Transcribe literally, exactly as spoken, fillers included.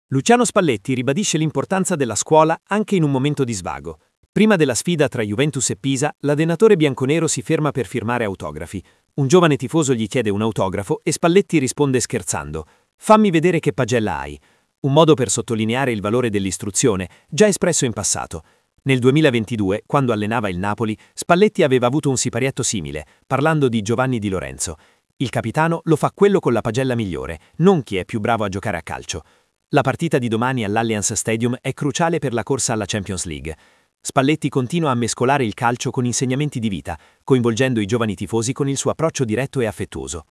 Luciano Spalletti ribadisce l'importanza della scuola anche in un momento di svago. Prima della sfida tra Juventus e Pisa, l'allenatore bianconero si ferma per firmare autografi. Un giovane tifoso gli chiede un autografo e Spalletti risponde scherzando: «Fammi vedere che pagella hai». Un modo per sottolineare il valore dell'istruzione, già espresso in passato. Nel duemilaventidue, quando allenava il Napoli, Spalletti aveva avuto un siparietto simile, parlando di Giovanni Di Lorenzo. Il capitano lo fa quello con la pagella migliore, non chi è più bravo a giocare a calcio. La partita di domani all'Allianz Stadium è cruciale per la corsa alla Champions League. Spalletti continua a mescolare il calcio con insegnamenti di vita, coinvolgendo i giovani tifosi con il suo approccio diretto e affettuoso.